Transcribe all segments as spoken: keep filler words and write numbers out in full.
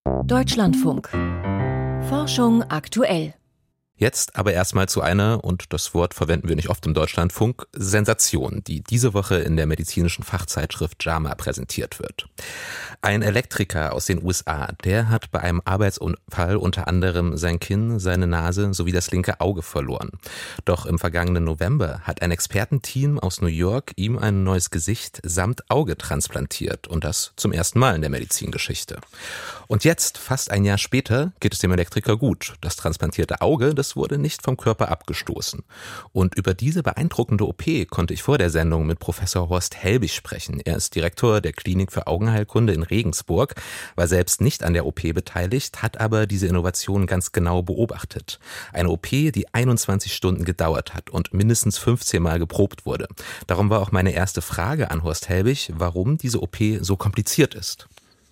Deutschlandfunk. Forschung aktuell. Jetzt aber erstmal zu einer, und das Wort verwenden wir nicht oft im Deutschlandfunk, Sensation, die diese Woche in der medizinischen Fachzeitschrift JAMA präsentiert wird. Ein Elektriker aus den U S A, der hat bei einem Arbeitsunfall unter anderem sein Kinn, seine Nase sowie das linke Auge verloren. Doch im vergangenen November hat ein Expertenteam aus New York ihm ein neues Gesicht samt Auge transplantiert, und das zum ersten Mal in der Medizingeschichte. Und jetzt, fast ein Jahr später, geht es dem Elektriker gut. Das transplantierte Auge, das wurde nicht vom Körper abgestoßen. Und über diese beeindruckende O P konnte ich vor der Sendung mit Professor Horst Helbig sprechen. Er ist Direktor der Klinik für Augenheilkunde in Regensburg, war selbst nicht an der O P beteiligt, hat aber diese Innovation ganz genau beobachtet. Eine O P, die einundzwanzig Stunden gedauert hat und mindestens fünfzehn Mal geprobt wurde. Darum war auch meine erste Frage an Horst Helbig, warum diese O P so kompliziert ist.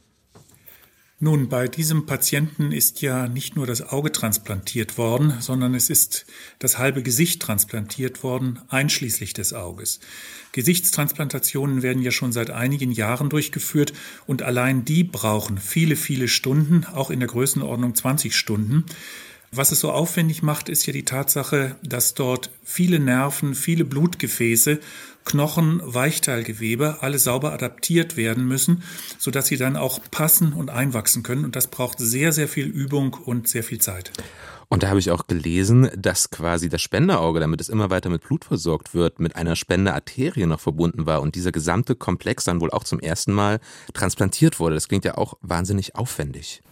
Nun, bei diesem Patienten ist ja nicht nur das Auge transplantiert worden, sondern es ist das halbe Gesicht transplantiert worden, einschließlich des Auges. Gesichtstransplantationen werden ja schon seit einigen Jahren durchgeführt und allein die brauchen viele, viele Stunden, auch in der Größenordnung zwanzig Stunden. Was es so aufwendig macht, ist ja die Tatsache, dass dort viele Nerven, viele Blutgefäße, Knochen, Weichteilgewebe alle sauber adaptiert werden müssen, sodass sie dann auch passen und einwachsen können. Und das braucht sehr, sehr viel Übung und sehr viel Zeit. Und da habe ich auch gelesen, dass quasi das Spenderauge, damit es immer weiter mit Blut versorgt wird, mit einer Spenderarterie noch verbunden war und dieser gesamte Komplex dann wohl auch zum ersten Mal transplantiert wurde. Das klingt ja auch wahnsinnig aufwendig.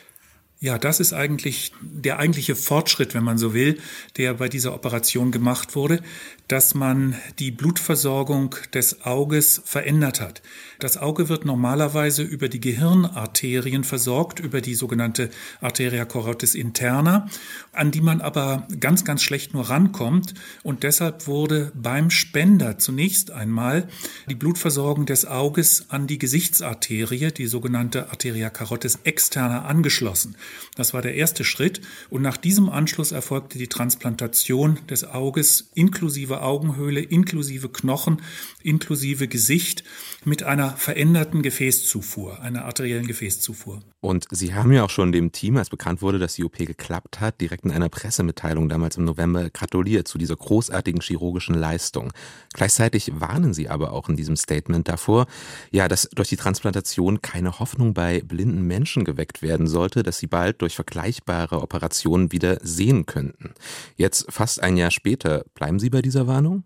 Ja, das ist eigentlich der eigentliche Fortschritt, wenn man so will, der bei dieser Operation gemacht wurde, dass man die Blutversorgung des Auges verändert hat. Das Auge wird normalerweise über die Gehirnarterien versorgt, über die sogenannte Arteria carotis interna, an die man aber ganz, ganz schlecht nur rankommt. Und deshalb wurde beim Spender zunächst einmal die Blutversorgung des Auges an die Gesichtsarterie, die sogenannte Arteria carotis externa, angeschlossen. Das war der erste Schritt. Und nach diesem Anschluss erfolgte die Transplantation des Auges inklusive Augenhöhle, inklusive Knochen, inklusive Gesicht mit einer veränderten Gefäßzufuhr, einer arteriellen Gefäßzufuhr. Und Sie haben ja auch schon dem Team, als bekannt wurde, dass die O P geklappt hat, direkt in einer Pressemitteilung damals im November gratuliert zu dieser großartigen chirurgischen Leistung. Gleichzeitig warnen Sie aber auch in diesem Statement davor, ja, dass durch die Transplantation keine Hoffnung bei blinden Menschen geweckt werden sollte, dass sie bald durch vergleichbare Operationen wieder sehen könnten. Jetzt, fast ein Jahr später, bleiben Sie bei dieser Warnung?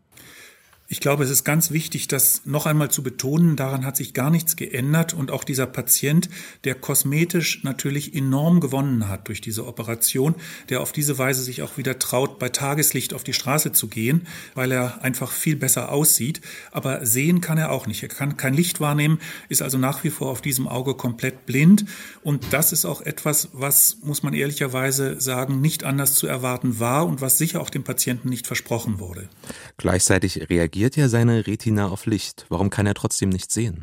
Ich glaube, es ist ganz wichtig, das noch einmal zu betonen. Daran hat sich gar nichts geändert. Und auch dieser Patient, der kosmetisch natürlich enorm gewonnen hat durch diese Operation, der auf diese Weise sich auch wieder traut, bei Tageslicht auf die Straße zu gehen, weil er einfach viel besser aussieht. Aber sehen kann er auch nicht. Er kann kein Licht wahrnehmen, ist also nach wie vor auf diesem Auge komplett blind. Und das ist auch etwas, was, muss man ehrlicherweise sagen, nicht anders zu erwarten war und was sicher auch dem Patienten nicht versprochen wurde. Gleichzeitig reagiert ja seine Retina auf Licht. Warum kann er trotzdem nicht sehen?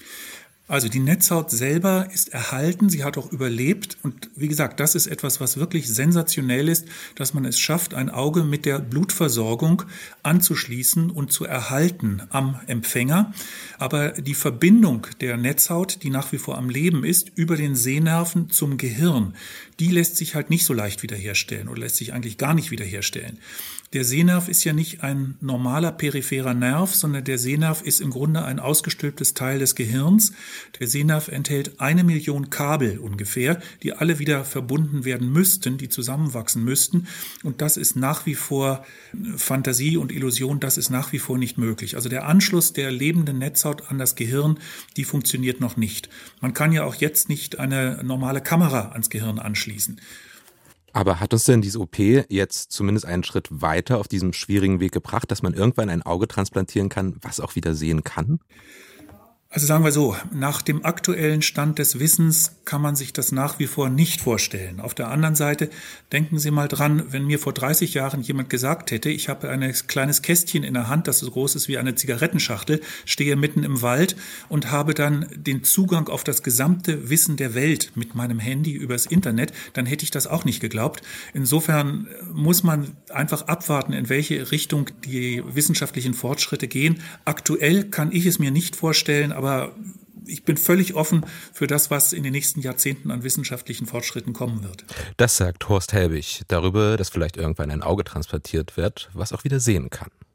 Also die Netzhaut selber ist erhalten, sie hat auch überlebt und wie gesagt, das ist etwas, was wirklich sensationell ist, dass man es schafft, ein Auge mit der Blutversorgung anzuschließen und zu erhalten am Empfänger. Aber die Verbindung der Netzhaut, die nach wie vor am Leben ist, über den Sehnerven zum Gehirn, die lässt sich halt nicht so leicht wiederherstellen oder lässt sich eigentlich gar nicht wiederherstellen. Der Sehnerv ist ja nicht ein normaler peripherer Nerv, sondern der Sehnerv ist im Grunde ein ausgestülptes Teil des Gehirns. Der Sehnerv enthält eine Million Kabel ungefähr, die alle wieder verbunden werden müssten, die zusammenwachsen müssten. Und das ist nach wie vor Fantasie und Illusion, das ist nach wie vor nicht möglich. Also der Anschluss der lebenden Netzhaut an das Gehirn, die funktioniert noch nicht. Man kann ja auch jetzt nicht eine normale Kamera ans Gehirn anschließen. Aber hat uns denn diese O P jetzt zumindest einen Schritt weiter auf diesem schwierigen Weg gebracht, dass man irgendwann ein Auge transplantieren kann, was auch wieder sehen kann? Also sagen wir so, nach dem aktuellen Stand des Wissens kann man sich das nach wie vor nicht vorstellen. Auf der anderen Seite denken Sie mal dran, wenn mir vor dreißig Jahren jemand gesagt hätte, ich habe ein kleines Kästchen in der Hand, das so groß ist wie eine Zigarettenschachtel, stehe mitten im Wald und habe dann den Zugang auf das gesamte Wissen der Welt mit meinem Handy übers Internet, dann hätte ich das auch nicht geglaubt. Insofern muss man einfach abwarten, in welche Richtung die wissenschaftlichen Fortschritte gehen. Aktuell kann ich es mir nicht vorstellen, aber ich bin völlig offen für das, was in den nächsten Jahrzehnten an wissenschaftlichen Fortschritten kommen wird. Das sagt Horst Helbig darüber, dass vielleicht irgendwann ein Auge transplantiert wird, was auch wieder sehen kann.